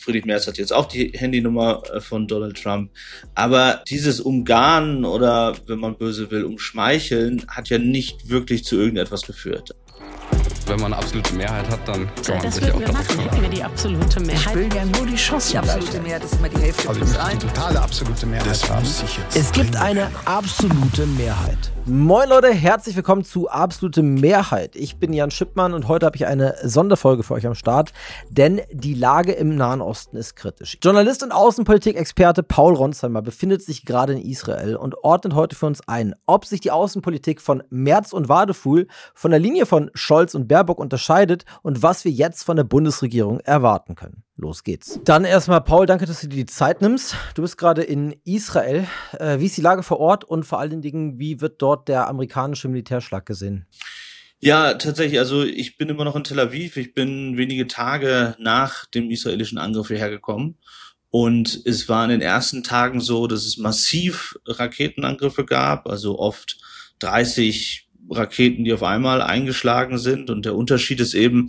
Friedrich Merz hat jetzt auch die Handynummer von Donald Trump. Aber dieses Umgarnen oder, wenn man böse will, Umschmeicheln hat ja nicht wirklich zu irgendetwas geführt. Wenn man eine absolute Mehrheit hat, dann kann man das sich auch würden wir machen, hätten wir die absolute Mehrheit. Ich will ja nur die Chance. Die absolute Mehrheit ist immer die Hälfte plus ein. Die totale absolute Mehrheit haben. Es gibt eine absolute Mehrheit. Moin Leute, herzlich willkommen zu Absolute Mehrheit. Ich bin Jan Schippmann und heute habe ich eine Sonderfolge für euch am Start, denn die Lage im Nahen Osten ist kritisch. Journalist und Außenpolitik-Experte Paul Ronsheimer befindet sich gerade in Israel und ordnet heute für uns ein, ob sich die Außenpolitik von Merz und Wadefuhl von der Linie von Scholz und Baerbock unterscheidet und was wir jetzt von der Bundesregierung erwarten können. Los geht's. Dann erstmal, Paul, danke, dass du dir die Zeit nimmst. Du bist gerade in Israel. Wie ist die Lage vor Ort und vor allen Dingen, wie wird dort der amerikanische Militärschlag gesehen? Ja, tatsächlich. Also ich bin immer noch in Tel Aviv. Ich bin wenige Tage nach dem israelischen Angriff hierher gekommen. Und es war in den ersten Tagen so, dass es massiv Raketenangriffe gab. Also oft 30 Raketen, die auf einmal eingeschlagen sind. Und der Unterschied ist eben,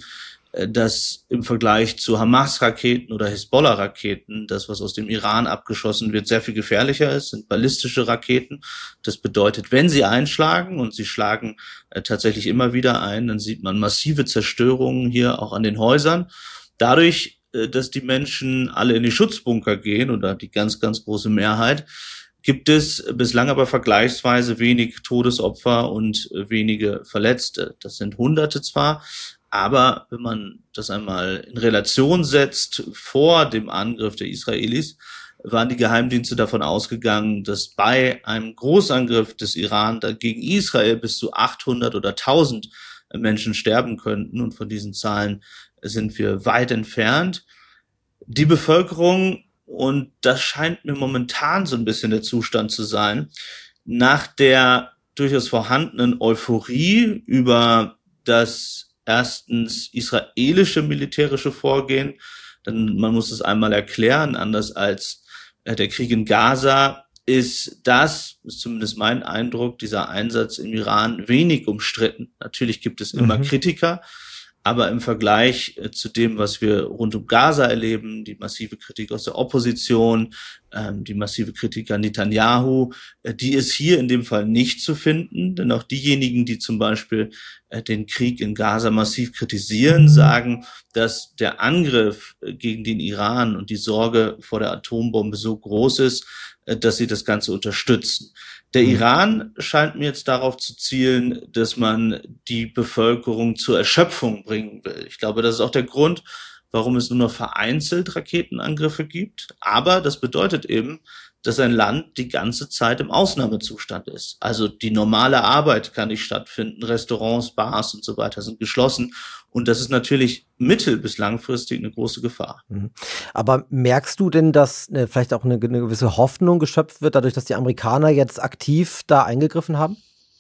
dass im Vergleich zu Hamas-Raketen oder Hisbollah-Raketen, das, was aus dem Iran abgeschossen wird, sehr viel gefährlicher ist, sind ballistische Raketen. Das bedeutet, wenn sie einschlagen, und sie schlagen tatsächlich immer wieder ein, dann sieht man massive Zerstörungen hier auch an den Häusern. Dadurch, dass die Menschen alle in die Schutzbunker gehen, oder die ganz, ganz große Mehrheit, gibt es bislang aber vergleichsweise wenig Todesopfer und wenige Verletzte. Das sind Hunderte zwar, aber wenn man das einmal in Relation setzt, vor dem Angriff der Israelis, waren die Geheimdienste davon ausgegangen, dass bei einem Großangriff des Iran gegen Israel bis zu 800 oder 1000 Menschen sterben könnten. Und von diesen Zahlen sind wir weit entfernt. Die Bevölkerung, und das scheint mir momentan so ein bisschen der Zustand zu sein, nach der durchaus vorhandenen Euphorie über das erstens israelische militärische Vorgehen, denn man muss es einmal erklären, anders als der Krieg in Gaza ist zumindest mein Eindruck, dieser Einsatz im Iran wenig umstritten. Natürlich gibt es immer Kritiker, aber im Vergleich zu dem, was wir rund um Gaza erleben, die massive Kritik aus der Opposition, die massive Kritik an Netanyahu, die ist hier in dem Fall nicht zu finden. Denn auch diejenigen, die zum Beispiel den Krieg in Gaza massiv kritisieren, sagen, dass der Angriff gegen den Iran und die Sorge vor der Atombombe so groß ist, dass sie das Ganze unterstützen. Der Iran scheint mir jetzt darauf zu zielen, dass man die Bevölkerung zur Erschöpfung bringen will. Ich glaube, das ist auch der Grund, warum es nur noch vereinzelt Raketenangriffe gibt. Aber das bedeutet eben, dass ein Land die ganze Zeit im Ausnahmezustand ist. Also die normale Arbeit kann nicht stattfinden, Restaurants, Bars und so weiter sind geschlossen. Und das ist natürlich mittel- bis langfristig eine große Gefahr. Aber merkst du denn, dass vielleicht auch eine gewisse Hoffnung geschöpft wird, dadurch, dass die Amerikaner jetzt aktiv da eingegriffen haben?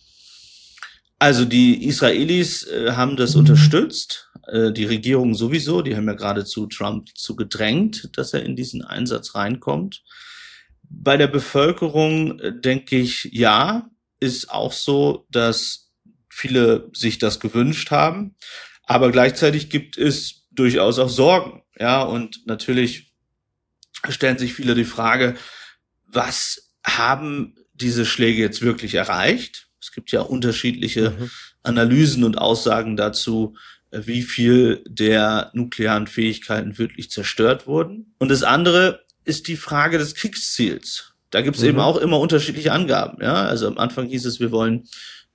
Also die Israelis haben das unterstützt, die Regierung sowieso, die haben ja geradezu Trump zu gedrängt, dass er in diesen Einsatz reinkommt. Bei der Bevölkerung denke ich, ja, ist auch so, dass viele sich das gewünscht haben, aber gleichzeitig gibt es durchaus auch Sorgen, ja, und natürlich stellen sich viele die Frage, was haben diese Schläge jetzt wirklich erreicht? Es gibt ja unterschiedliche Analysen und Aussagen dazu, wie viel der nuklearen Fähigkeiten wirklich zerstört wurden. Und das andere ist die Frage des Kriegsziels. Da gibt es eben auch immer unterschiedliche Angaben. Ja, also am Anfang hieß es, wir wollen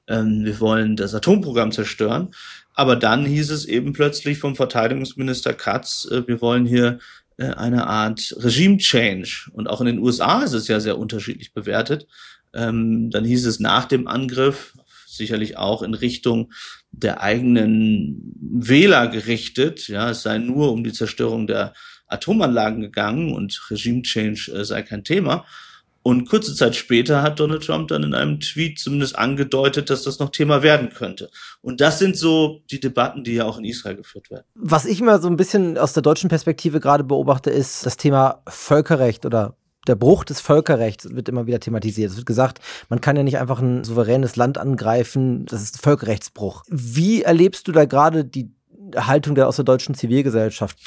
das Atomprogramm zerstören. Aber dann hieß es eben plötzlich vom Verteidigungsminister Katz, wir wollen hier eine Art Regime-Change. Und auch in den USA ist es ja sehr unterschiedlich bewertet. Dann hieß es nach dem Angriff, sicherlich auch in Richtung der eigenen Wähler gerichtet, ja, es sei nur um die Zerstörung der Atomanlagen gegangen und Regime-Change sei kein Thema. Und kurze Zeit später hat Donald Trump dann in einem Tweet zumindest angedeutet, dass das noch Thema werden könnte. Und das sind so die Debatten, die ja auch in Israel geführt werden. Was ich immer so ein bisschen aus der deutschen Perspektive gerade beobachte, ist das Thema Völkerrecht oder der Bruch des Völkerrechts wird immer wieder thematisiert. Es wird gesagt, man kann ja nicht einfach ein souveränes Land angreifen, das ist Völkerrechtsbruch. Wie erlebst du da gerade die Haltung aus der deutschen Zivilgesellschaft?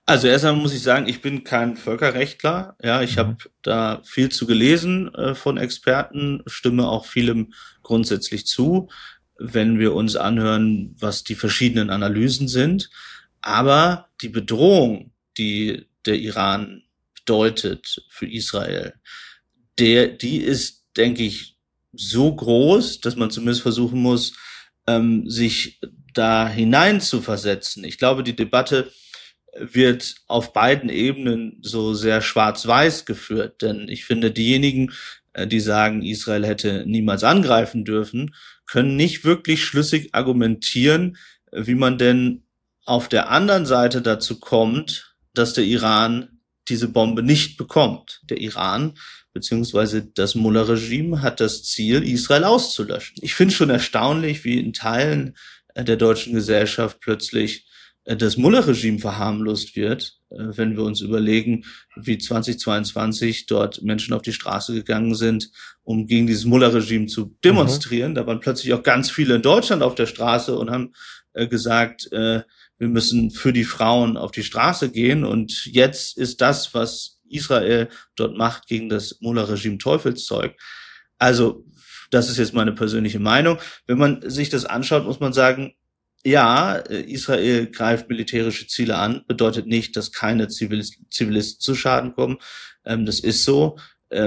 Also erst einmal muss ich sagen, ich bin kein Völkerrechtler. Ja, ich habe da viel zu gelesen von Experten, stimme auch vielem grundsätzlich zu, wenn wir uns anhören, was die verschiedenen Analysen sind. Aber die Bedrohung, die der Iran bedeutet für Israel, die ist, denke ich, so groß, dass man zumindest versuchen muss, sich da hinein zu versetzen. Ich glaube, die Debatte wird auf beiden Ebenen so sehr schwarz-weiß geführt. Denn ich finde, diejenigen, die sagen, Israel hätte niemals angreifen dürfen, können nicht wirklich schlüssig argumentieren, wie man denn auf der anderen Seite dazu kommt, dass der Iran diese Bombe nicht bekommt. Der Iran beziehungsweise das Mullah-Regime hat das Ziel, Israel auszulöschen. Ich finde schon erstaunlich, wie in Teilen der deutschen Gesellschaft plötzlich das Mullah-Regime verharmlost wird, wenn wir uns überlegen, wie 2022 dort Menschen auf die Straße gegangen sind, um gegen dieses Mullah-Regime zu demonstrieren. Da waren plötzlich auch ganz viele in Deutschland auf der Straße und haben gesagt, wir müssen für die Frauen auf die Straße gehen. Und jetzt ist das, was Israel dort macht, gegen das Mullah-Regime Teufelszeug. Also das ist jetzt meine persönliche Meinung. Wenn man sich das anschaut, muss man sagen, ja, Israel greift militärische Ziele an, bedeutet nicht, dass keine Zivilisten zu Schaden kommen. Das ist so.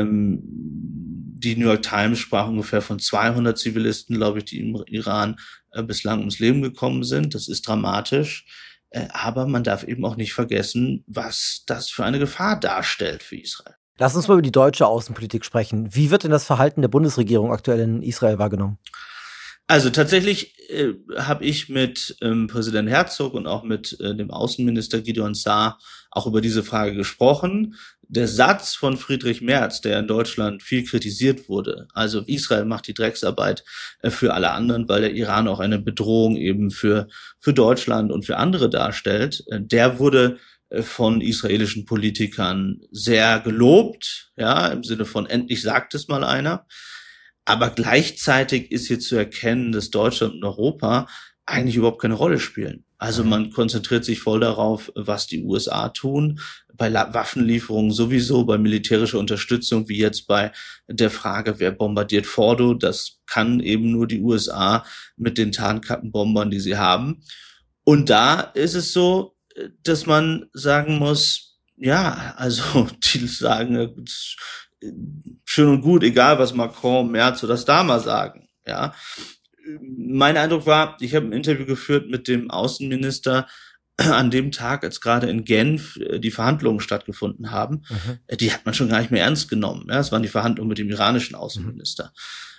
Die New York Times sprach ungefähr von 200 Zivilisten, glaube ich, die im Iran bislang ums Leben gekommen sind. Das ist dramatisch. Aber man darf eben auch nicht vergessen, was das für eine Gefahr darstellt für Israel. Lass uns mal über die deutsche Außenpolitik sprechen. Wie wird denn das Verhalten der Bundesregierung aktuell in Israel wahrgenommen? Also tatsächlich habe ich mit Präsident Herzog und auch mit dem Außenminister Gideon Saar auch über diese Frage gesprochen. Der Satz von Friedrich Merz, der in Deutschland viel kritisiert wurde, also Israel macht die Drecksarbeit für alle anderen, weil der Iran auch eine Bedrohung eben für Deutschland und für andere darstellt, der wurde von israelischen Politikern sehr gelobt, ja, im Sinne von endlich sagt es mal einer. Aber gleichzeitig ist hier zu erkennen, dass Deutschland und Europa eigentlich überhaupt keine Rolle spielen. Also man konzentriert sich voll darauf, was die USA tun, bei Waffenlieferungen sowieso, bei militärischer Unterstützung, wie jetzt bei der Frage, wer bombardiert Fordo. Das kann eben nur die USA mit den Tarnkappenbombern, die sie haben. Und da ist es so, dass man sagen muss, ja, also die sagen, schön und gut, egal was Macron, Merz oder Starmer sagen, ja. Mein Eindruck war, ich habe ein Interview geführt mit dem Außenminister an dem Tag, als gerade in Genf die Verhandlungen stattgefunden haben. Die hat man schon gar nicht mehr ernst genommen. Ja, das waren die Verhandlungen mit dem iranischen Außenminister.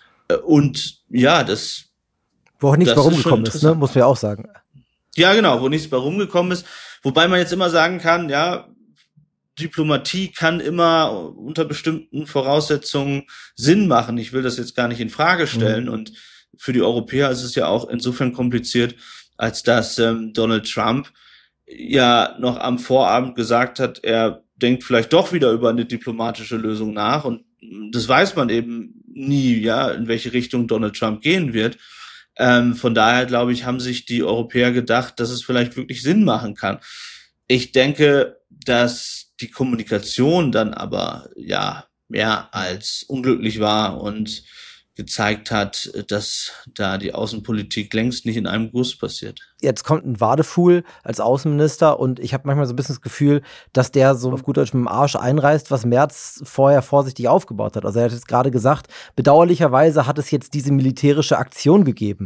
Und ja, wo auch nichts bei rumgekommen ist, ne? Muss man ja auch sagen. Ja, genau, wo nichts bei rumgekommen ist. Wobei man jetzt immer sagen kann, ja, Diplomatie kann immer unter bestimmten Voraussetzungen Sinn machen. Ich will das jetzt gar nicht in Frage stellen. Und für die Europäer ist es ja auch insofern kompliziert, als dass Donald Trump ja noch am Vorabend gesagt hat, er denkt vielleicht doch wieder über eine diplomatische Lösung nach. Und das weiß man eben nie, ja, in welche Richtung Donald Trump gehen wird. Von daher, glaube ich, haben sich die Europäer gedacht, dass es vielleicht wirklich Sinn machen kann. Ich denke, dass die Kommunikation dann aber ja mehr als unglücklich war und gezeigt hat, dass da die Außenpolitik längst nicht in einem Guss passiert. Jetzt kommt ein Wadefuhl als Außenminister und ich habe manchmal so ein bisschen das Gefühl, dass der so auf gut Deutsch mit dem Arsch einreißt, was Merz vorher vorsichtig aufgebaut hat. Also er hat jetzt gerade gesagt, bedauerlicherweise hat es jetzt diese militärische Aktion gegeben.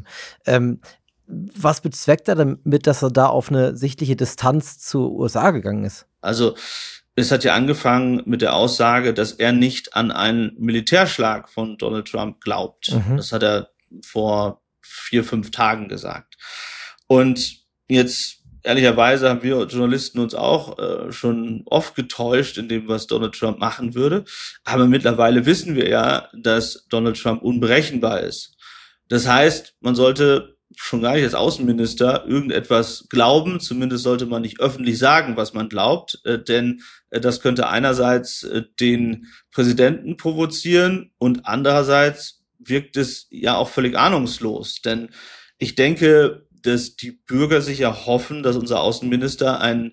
Was bezweckt er damit, dass er da auf eine sichtliche Distanz zur USA gegangen ist? Also es hat ja angefangen mit der Aussage, dass er nicht an einen Militärschlag von Donald Trump glaubt. Das hat er vor 4-5 Tagen gesagt. Und jetzt, ehrlicherweise, haben wir Journalisten uns auch schon oft getäuscht in dem, was Donald Trump machen würde. Aber mittlerweile wissen wir ja, dass Donald Trump unberechenbar ist. Das heißt, man sollte schon gar nicht als Außenminister irgendetwas glauben. Zumindest sollte man nicht öffentlich sagen, was man glaubt, denn das könnte einerseits den Präsidenten provozieren und andererseits wirkt es ja auch völlig ahnungslos. Denn ich denke, dass die Bürger sich ja hoffen, dass unser Außenminister ein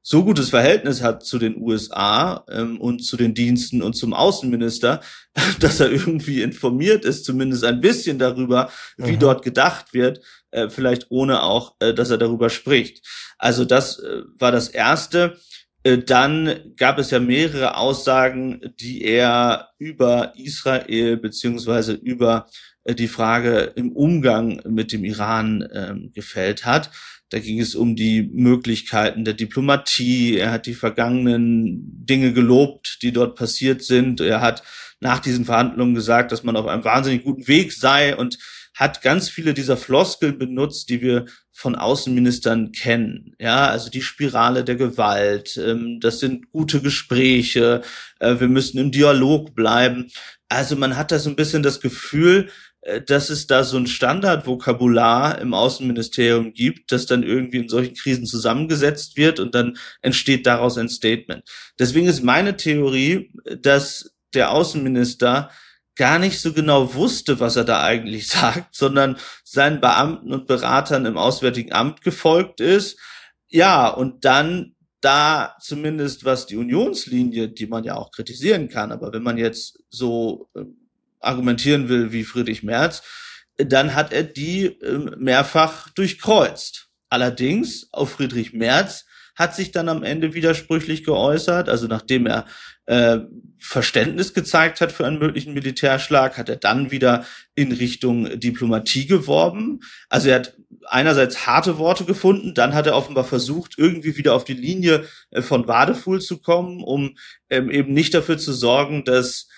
so gutes Verhältnis hat zu den USA und zu den Diensten und zum Außenminister, dass er irgendwie informiert ist, zumindest ein bisschen darüber, wie dort gedacht wird, vielleicht ohne auch, dass er darüber spricht. Also das war das Erste. Dann gab es ja mehrere Aussagen, die er über Israel beziehungsweise über die Frage im Umgang mit dem Iran gefällt hat. Da ging es um die Möglichkeiten der Diplomatie. Er hat die vergangenen Dinge gelobt, die dort passiert sind. Er hat nach diesen Verhandlungen gesagt, dass man auf einem wahnsinnig guten Weg sei und hat ganz viele dieser Floskeln benutzt, die wir von Außenministern kennen. Ja, also die Spirale der Gewalt, das sind gute Gespräche, wir müssen im Dialog bleiben. Also man hat da so ein bisschen das Gefühl, dass es da so ein Standardvokabular im Außenministerium gibt, das dann irgendwie in solchen Krisen zusammengesetzt wird und dann entsteht daraus ein Statement. Deswegen ist meine Theorie, dass der Außenminister gar nicht so genau wusste, was er da eigentlich sagt, sondern seinen Beamten und Beratern im Auswärtigen Amt gefolgt ist. Ja, und dann da zumindest was die Unionslinie, die man ja auch kritisieren kann, aber wenn man jetzt so argumentieren will wie Friedrich Merz, dann hat er die mehrfach durchkreuzt. Allerdings auf Friedrich Merz hat sich dann am Ende widersprüchlich geäußert, also nachdem er Verständnis gezeigt hat für einen möglichen Militärschlag, hat er dann wieder in Richtung Diplomatie geworben. Also er hat einerseits harte Worte gefunden, dann hat er offenbar versucht, irgendwie wieder auf die Linie von Wadefuhl zu kommen, um eben nicht dafür zu sorgen, dass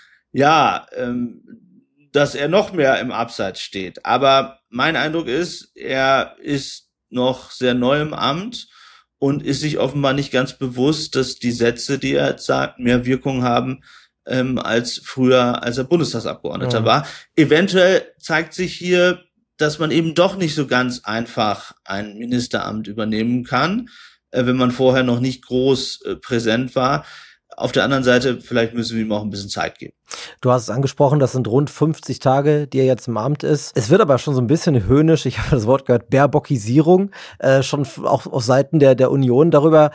er noch mehr im Abseits steht. Aber mein Eindruck ist, er ist noch sehr neu im Amt und ist sich offenbar nicht ganz bewusst, dass die Sätze, die er jetzt sagt, mehr Wirkung haben als früher, als er Bundestagsabgeordneter war. Eventuell zeigt sich hier, dass man eben doch nicht so ganz einfach ein Ministeramt übernehmen kann, wenn man vorher noch nicht groß präsent war. Auf der anderen Seite, vielleicht müssen wir ihm auch ein bisschen Zeit geben. Du hast es angesprochen, das sind rund 50 Tage, die er jetzt im Amt ist. Es wird aber schon so ein bisschen höhnisch, ich habe das Wort gehört, Baerbockisierung, schon auch auf Seiten der Union darüber,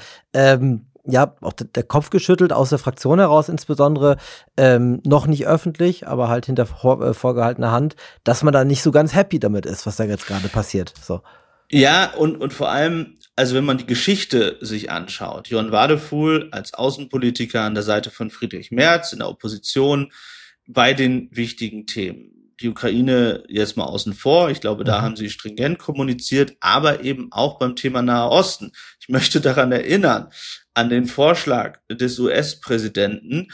auch der Kopf geschüttelt, aus der Fraktion heraus insbesondere, noch nicht öffentlich, aber halt hinter vorgehaltener Hand, dass man da nicht so ganz happy damit ist, was da jetzt gerade passiert. So. Ja, und vor allem, also wenn man die Geschichte sich anschaut, Jörn Wadefuhl als Außenpolitiker an der Seite von Friedrich Merz in der Opposition bei den wichtigen Themen. Die Ukraine jetzt mal außen vor, ich glaube, da haben sie stringent kommuniziert, aber eben auch beim Thema Nahe Osten. Ich möchte daran erinnern, an den Vorschlag des US-Präsidenten,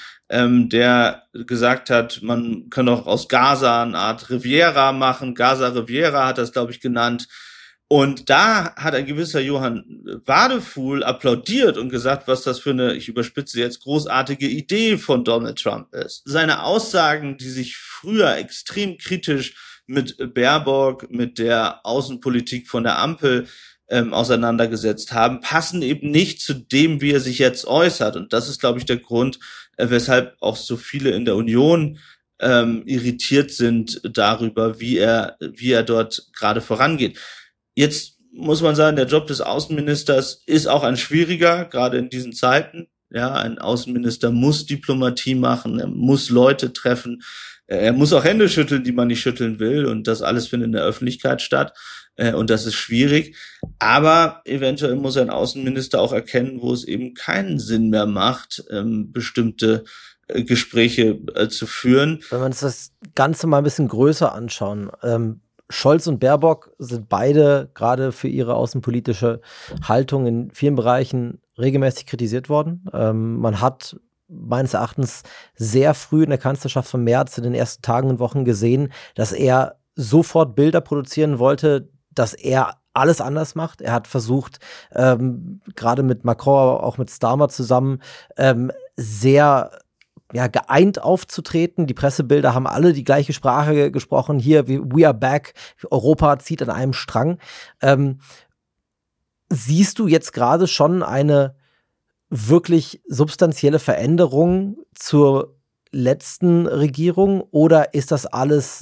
der gesagt hat, man kann auch aus Gaza eine Art Riviera machen, Gaza Riviera hat das, glaube ich, genannt. Und da hat ein gewisser Johann Wadefuhl applaudiert und gesagt, was das für eine, ich überspitze jetzt, großartige Idee von Donald Trump ist. Seine Aussagen, die sich früher extrem kritisch mit Baerbock, mit der Außenpolitik von der Ampel auseinandergesetzt haben, passen eben nicht zu dem, wie er sich jetzt äußert. Und das ist, glaube ich, der Grund, weshalb auch so viele in der Union irritiert sind darüber, wie er dort gerade vorangeht. Jetzt muss man sagen, der Job des Außenministers ist auch ein schwieriger, gerade in diesen Zeiten. Ja, ein Außenminister muss Diplomatie machen, er muss Leute treffen, er muss auch Hände schütteln, die man nicht schütteln will. Und das alles findet in der Öffentlichkeit statt. Und das ist schwierig. Aber eventuell muss ein Außenminister auch erkennen, wo es eben keinen Sinn mehr macht, bestimmte Gespräche zu führen. Wenn wir uns das Ganze mal ein bisschen größer anschauen, Scholz und Baerbock sind beide gerade für ihre außenpolitische Haltung in vielen Bereichen regelmäßig kritisiert worden. Man hat meines Erachtens sehr früh in der Kanzlerschaft von Merz in den ersten Tagen und Wochen gesehen, dass er sofort Bilder produzieren wollte, dass er alles anders macht. Er hat versucht, gerade mit Macron, auch mit Starmer zusammen, sehr geeint aufzutreten. Die Pressebilder haben alle die gleiche Sprache gesprochen. Hier, we are back. Europa zieht an einem Strang. Siehst du jetzt gerade schon eine wirklich substanzielle Veränderung zur letzten Regierung oder ist das alles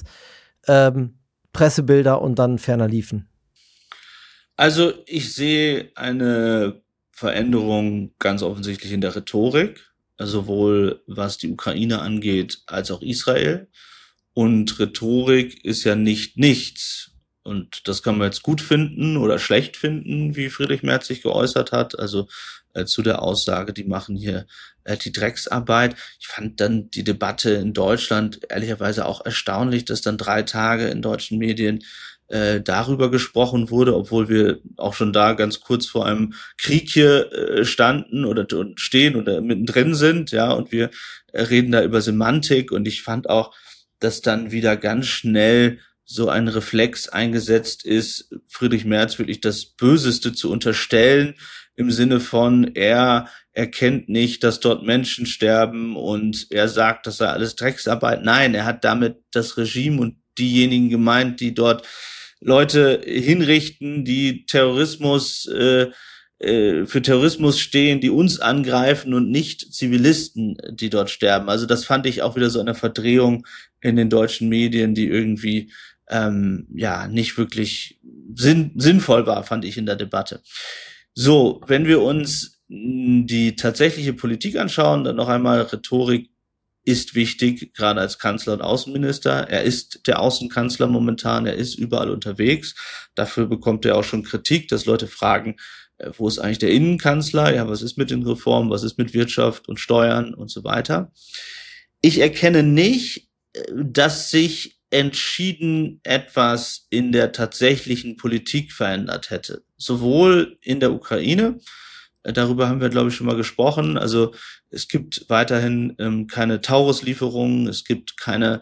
Pressebilder und dann ferner liefen? Also ich sehe eine Veränderungen ganz offensichtlich in der Rhetorik, sowohl was die Ukraine angeht, als auch Israel. Und Rhetorik ist ja nicht nichts. Und das kann man jetzt gut finden oder schlecht finden, wie Friedrich Merz sich geäußert hat. Also zu der Aussage, die machen hier die Drecksarbeit. Ich fand dann die Debatte in Deutschland ehrlicherweise auch erstaunlich, dass dann 3 Tage in deutschen Medien darüber gesprochen wurde, obwohl wir auch schon da ganz kurz vor einem Krieg hier standen oder stehen oder mittendrin sind, ja, und wir reden da über Semantik. Und ich fand auch, dass dann wieder ganz schnell so ein Reflex eingesetzt ist, Friedrich Merz wirklich das Böseste zu unterstellen, im Sinne von, er erkennt nicht, dass dort Menschen sterben und er sagt, das sei alles Drecksarbeit. Nein, er hat damit das Regime und diejenigen gemeint, die dort Leute hinrichten, die für Terrorismus stehen, die uns angreifen und nicht Zivilisten, die dort sterben. Also das fand ich auch wieder so eine Verdrehung in den deutschen Medien, die irgendwie nicht wirklich sinnvoll war, fand ich in der Debatte. So, wenn wir uns die tatsächliche Politik anschauen, dann noch einmal, Rhetorik ist wichtig, gerade als Kanzler und Außenminister. Er ist der Außenkanzler momentan, er ist überall unterwegs. Dafür bekommt er auch schon Kritik, dass Leute fragen, wo ist eigentlich der Innenkanzler? Ja, was ist mit den Reformen? Was ist mit Wirtschaft und Steuern und so weiter? Ich erkenne nicht, dass sich entschieden etwas in der tatsächlichen Politik verändert hätte. Sowohl in der Ukraine, darüber haben wir, glaube ich, schon mal gesprochen. Also es gibt weiterhin keine Taurus-Lieferungen, es gibt keine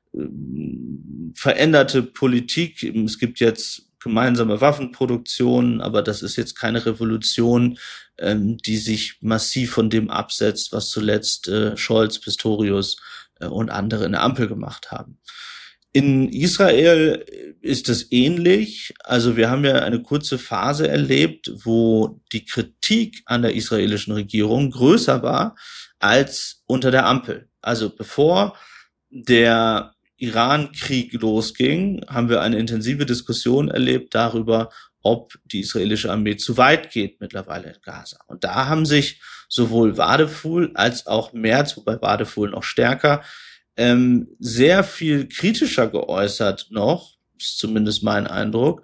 veränderte Politik. Es gibt jetzt gemeinsame Waffenproduktion, aber das ist jetzt keine Revolution, die sich massiv von dem absetzt, was zuletzt Scholz, Pistorius und andere in der Ampel gemacht haben. In Israel ist es ähnlich. Also wir haben ja eine kurze Phase erlebt, wo die Kritik an der israelischen Regierung größer war als unter der Ampel. Also bevor der Iran-Krieg losging, haben wir eine intensive Diskussion erlebt darüber, ob die israelische Armee zu weit geht mittlerweile in Gaza. Und da haben sich sowohl Wadephul als auch Merz, wobei Wadephul noch stärker, sehr viel kritischer geäußert noch, ist zumindest mein Eindruck,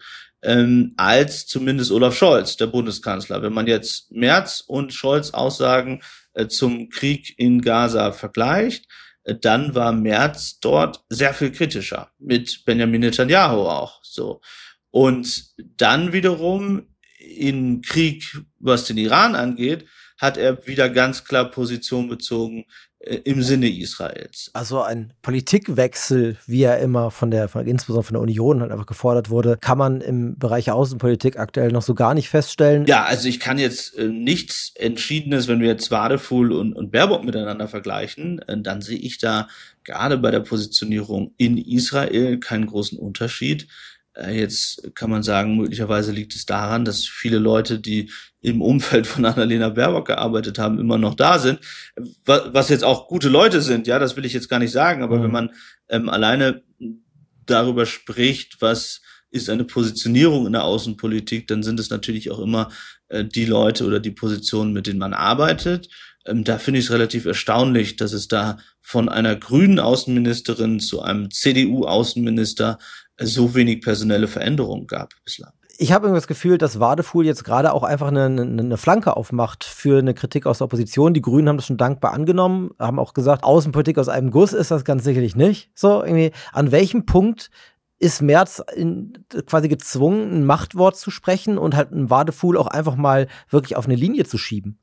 als zumindest Olaf Scholz, der Bundeskanzler. Wenn man jetzt Merz und Scholz Aussagen zum Krieg in Gaza vergleicht, dann war Merz dort sehr viel kritischer, mit Benjamin Netanyahu auch so. Und dann wiederum in Krieg, was den Iran angeht, hat er wieder ganz klar Position bezogen im Sinne Israels. Also ein Politikwechsel, wie er immer insbesondere von der Union halt einfach gefordert wurde, kann man im Bereich Außenpolitik aktuell noch so gar nicht feststellen. Ja, also ich kann jetzt nichts Entschiedenes, wenn wir jetzt Wadephul und Baerbock miteinander vergleichen, dann sehe ich da gerade bei der Positionierung in Israel keinen großen Unterschied. Jetzt kann man sagen, möglicherweise liegt es daran, dass viele Leute, die im Umfeld von Annalena Baerbock gearbeitet haben, immer noch da sind, was jetzt auch gute Leute sind, ja, das will ich jetzt gar nicht sagen, aber wenn man alleine darüber spricht, was ist eine Positionierung in der Außenpolitik, dann sind es natürlich auch immer die Leute oder die Positionen, mit denen man arbeitet. Da finde ich es relativ erstaunlich, dass es da von einer grünen Außenministerin zu einem CDU-Außenminister so wenig personelle Veränderungen gab bislang. Ich habe irgendwie das Gefühl, dass Wadephul jetzt gerade auch einfach eine Flanke aufmacht für eine Kritik aus der Opposition. Die Grünen haben das schon dankbar angenommen, haben auch gesagt, Außenpolitik aus einem Guss ist das ganz sicherlich nicht. So, irgendwie, an welchem Punkt ist Merz quasi gezwungen, ein Machtwort zu sprechen und halt einen Wadephul auch einfach mal wirklich auf eine Linie zu schieben?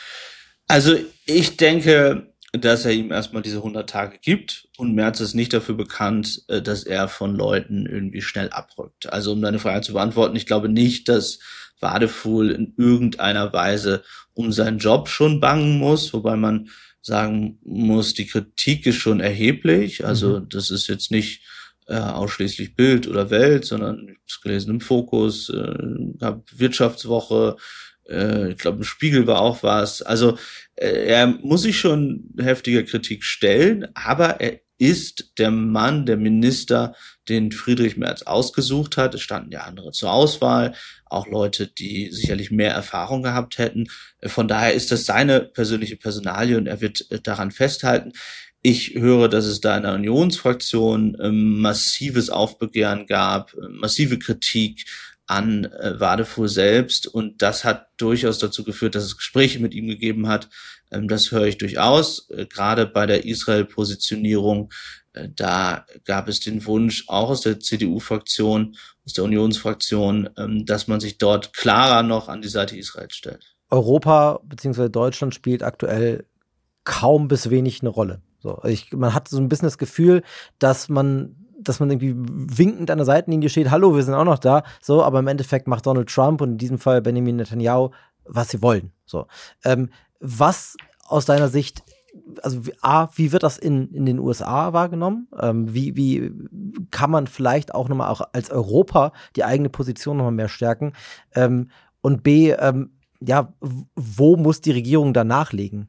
Also ich denke, dass er ihm erstmal diese 100 Tage gibt und Merz ist nicht dafür bekannt, dass er von Leuten irgendwie schnell abrückt. Also um deine Frage zu beantworten, ich glaube nicht, dass Wadephul in irgendeiner Weise um seinen Job schon bangen muss, wobei man sagen muss, die Kritik ist schon erheblich. Also das ist jetzt nicht ausschließlich Bild oder Welt, sondern ich habe es gelesen im Fokus, Wirtschaftswoche, ich glaube, im Spiegel war auch was. Also er muss sich schon heftiger Kritik stellen, aber er ist der Mann, der Minister, den Friedrich Merz ausgesucht hat. Es standen ja andere zur Auswahl, auch Leute, die sicherlich mehr Erfahrung gehabt hätten. Von daher ist das seine persönliche Personalie und er wird daran festhalten. Ich höre, dass es da in der Unionsfraktion massives Aufbegehren gab, massive Kritik an Wadefuhr selbst, und das hat durchaus dazu geführt, dass es Gespräche mit ihm gegeben hat. Das höre ich durchaus, gerade bei der Israel-Positionierung. Da gab es den Wunsch, auch aus der CDU-Fraktion, aus der Unionsfraktion, dass man sich dort klarer noch an die Seite Israels stellt. Europa bzw. Deutschland spielt aktuell kaum bis wenig eine Rolle. So, man hat so ein bisschen das Gefühl, dass man irgendwie winkend an der Seitenlinie steht, hallo, wir sind auch noch da, so, aber im Endeffekt macht Donald Trump und in diesem Fall Benjamin Netanyahu, was sie wollen. So. Was aus deiner Sicht, also wie wird das in den USA wahrgenommen? Wie kann man vielleicht auch nochmal auch als Europa die eigene Position nochmal mehr stärken? Und B, wo muss die Regierung da nachlegen?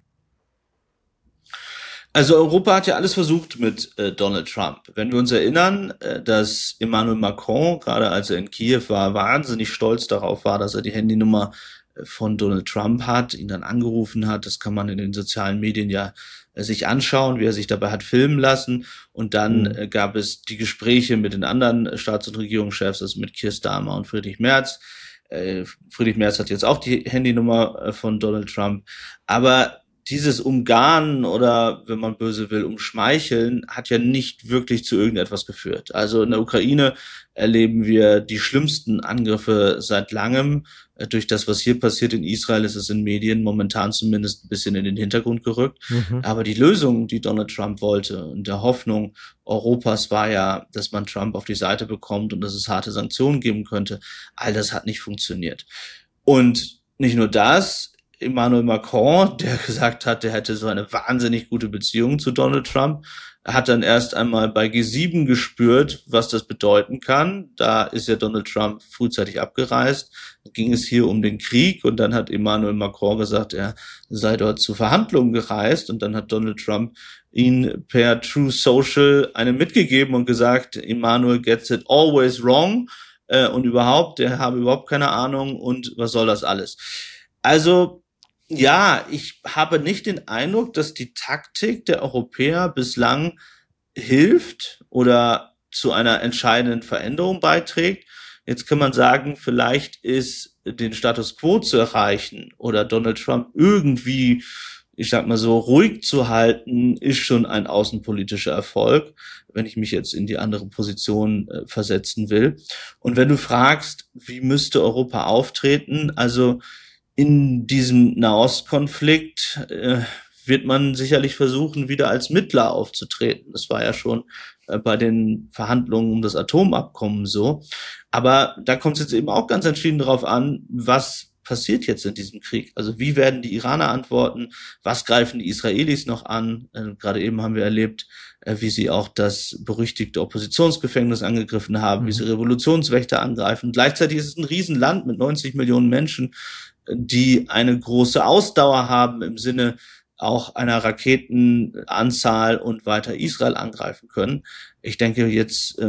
Also Europa hat ja alles versucht mit Donald Trump. Wenn wir uns erinnern, dass Emmanuel Macron, gerade als er in Kiew war, wahnsinnig stolz darauf war, dass er die Handynummer von Donald Trump hat, ihn dann angerufen hat. Das kann man in den sozialen Medien ja sich anschauen, wie er sich dabei hat filmen lassen. Und dann gab es die Gespräche mit den anderen Staats- und Regierungschefs, also mit Keir Starmer und Friedrich Merz. Friedrich Merz hat jetzt auch die Handynummer von Donald Trump. Aber dieses Umgarnen oder, wenn man böse will, Umschmeicheln hat ja nicht wirklich zu irgendetwas geführt. Also in der Ukraine erleben wir die schlimmsten Angriffe seit langem. Durch das, was hier passiert in Israel, ist es in Medien momentan zumindest ein bisschen in den Hintergrund gerückt. Aber die Lösung, die Donald Trump wollte und der Hoffnung Europas war ja, dass man Trump auf die Seite bekommt und dass es harte Sanktionen geben könnte. All das hat nicht funktioniert. Und nicht nur das, Emmanuel Macron, der gesagt hat, der hätte so eine wahnsinnig gute Beziehung zu Donald Trump, hat dann erst einmal bei G7 gespürt, was das bedeuten kann. Da ist ja Donald Trump frühzeitig abgereist. Da ging es hier um den Krieg und dann hat Emmanuel Macron gesagt, er sei dort zu Verhandlungen gereist und dann hat Donald Trump ihn per True Social einem mitgegeben und gesagt, Emmanuel gets it always wrong und überhaupt, der habe überhaupt keine Ahnung und was soll das alles? Also ja, ich habe nicht den Eindruck, dass die Taktik der Europäer bislang hilft oder zu einer entscheidenden Veränderung beiträgt. Jetzt kann man sagen, vielleicht ist den Status quo zu erreichen oder Donald Trump irgendwie, ich sag mal so, ruhig zu halten, ist schon ein außenpolitischer Erfolg, wenn ich mich jetzt in die andere Position versetzen will. Und wenn du fragst, wie müsste Europa auftreten, also in diesem Nahostkonflikt wird man sicherlich versuchen, wieder als Mittler aufzutreten. Das war ja schon bei den Verhandlungen um das Atomabkommen so. Aber da kommt es jetzt eben auch ganz entschieden darauf an, was passiert jetzt in diesem Krieg? Also wie werden die Iraner antworten? Was greifen die Israelis noch an? Gerade eben haben wir erlebt, wie sie auch das berüchtigte Oppositionsgefängnis angegriffen haben, wie sie Revolutionswächter angreifen. Gleichzeitig ist es ein Riesenland mit 90 Millionen Menschen, die eine große Ausdauer haben im Sinne auch einer Raketenanzahl und weiter Israel angreifen können. Ich denke jetzt,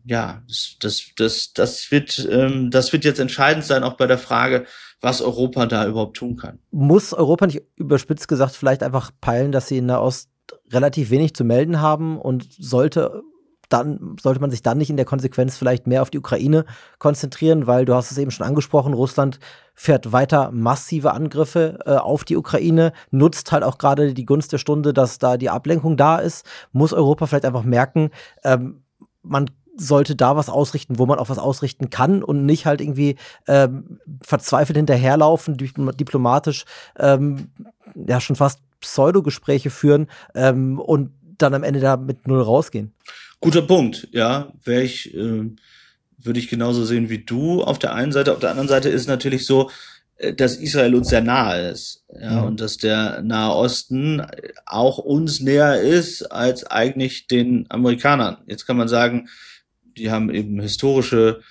das wird jetzt entscheidend sein, auch bei der Frage, was Europa da überhaupt tun kann. Muss Europa nicht überspitzt gesagt vielleicht einfach peilen, dass sie in Nahost relativ wenig zu melden haben und sollte man sich dann nicht in der Konsequenz vielleicht mehr auf die Ukraine konzentrieren, weil du hast es eben schon angesprochen, Russland fährt weiter massive Angriffe auf die Ukraine, nutzt halt auch gerade die Gunst der Stunde, dass da die Ablenkung da ist, muss Europa vielleicht einfach merken, man sollte da was ausrichten, wo man auch was ausrichten kann und nicht halt irgendwie verzweifelt hinterherlaufen, diplomatisch schon fast Pseudogespräche führen und dann am Ende da mit 0 rausgehen. Guter Punkt, ja, würde ich genauso sehen wie du auf der einen Seite. Auf der anderen Seite ist natürlich so, dass Israel uns sehr nahe ist, ja, und dass der Nahe Osten auch uns näher ist als eigentlich den Amerikanern. Jetzt kann man sagen, die haben eben historische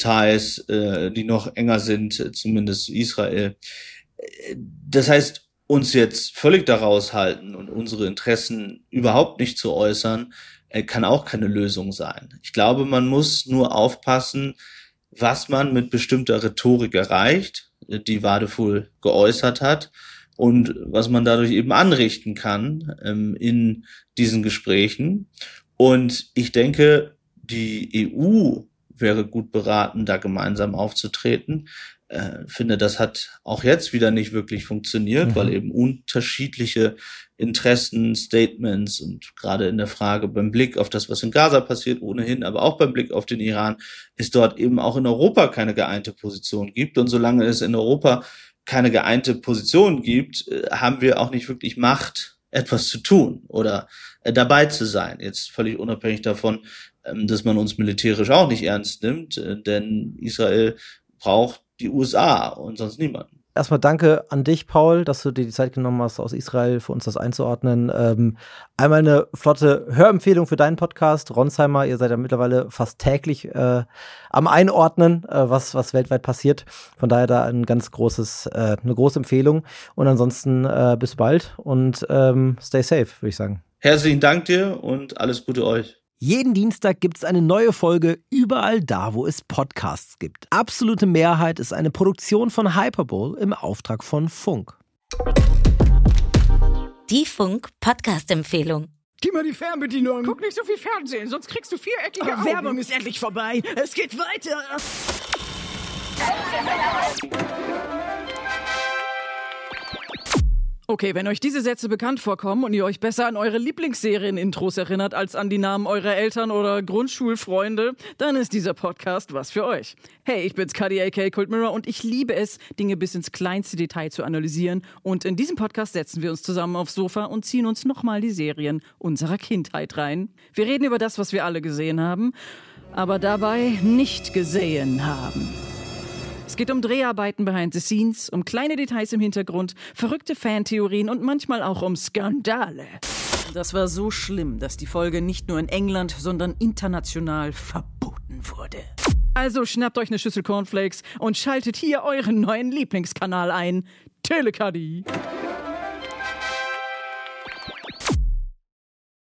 Ties, die noch enger sind, zumindest Israel. Das heißt, uns jetzt völlig daraus halten und unsere Interessen überhaupt nicht zu äußern, kann auch keine Lösung sein. Ich glaube, man muss nur aufpassen, was man mit bestimmter Rhetorik erreicht, die Wadefull geäußert hat, und was man dadurch eben anrichten kann in diesen Gesprächen. Und ich denke, die EU wäre gut beraten, da gemeinsam aufzutreten. Finde, das hat auch jetzt wieder nicht wirklich funktioniert, weil eben unterschiedliche Interessen, Statements und gerade in der Frage beim Blick auf das, was in Gaza passiert, ohnehin, aber auch beim Blick auf den Iran, es dort eben auch in Europa keine geeinte Position gibt. Und solange es in Europa keine geeinte Position gibt, haben wir auch nicht wirklich Macht, etwas zu tun oder dabei zu sein. Jetzt völlig unabhängig davon, dass man uns militärisch auch nicht ernst nimmt, denn Israel braucht die USA und sonst niemanden. Erstmal danke an dich, Paul, dass du dir die Zeit genommen hast, aus Israel für uns das einzuordnen. Einmal eine flotte Hörempfehlung für deinen Podcast, Ronsheimer. Ihr seid ja mittlerweile fast täglich am Einordnen, was weltweit passiert. Von daher da eine große Empfehlung. Und ansonsten bis bald und stay safe, würde ich sagen. Herzlichen Dank dir und alles Gute euch. Jeden Dienstag gibt es eine neue Folge überall da, wo es Podcasts gibt. Absolute Mehrheit ist eine Produktion von Hyperbowl im Auftrag von Funk. Die Funk-Podcast-Empfehlung. Gib mal die Fernbedienung. Guck nicht so viel Fernsehen, sonst kriegst du viereckige Augen. Werbung ist endlich vorbei. Es geht weiter. Okay, wenn euch diese Sätze bekannt vorkommen und ihr euch besser an eure Lieblingsserien-Intros erinnert als an die Namen eurer Eltern oder Grundschulfreunde, dann ist dieser Podcast was für euch. Hey, ich bin's, Cuddy aka Cold Mirror, und ich liebe es, Dinge bis ins kleinste Detail zu analysieren. Und in diesem Podcast setzen wir uns zusammen aufs Sofa und ziehen uns nochmal die Serien unserer Kindheit rein. Wir reden über das, was wir alle gesehen haben, aber dabei nicht gesehen haben. Es geht um Dreharbeiten behind the scenes, um kleine Details im Hintergrund, verrückte Fantheorien und manchmal auch um Skandale. Das war so schlimm, dass die Folge nicht nur in England, sondern international verboten wurde. Also schnappt euch eine Schüssel Cornflakes und schaltet hier euren neuen Lieblingskanal ein, Telecuddy.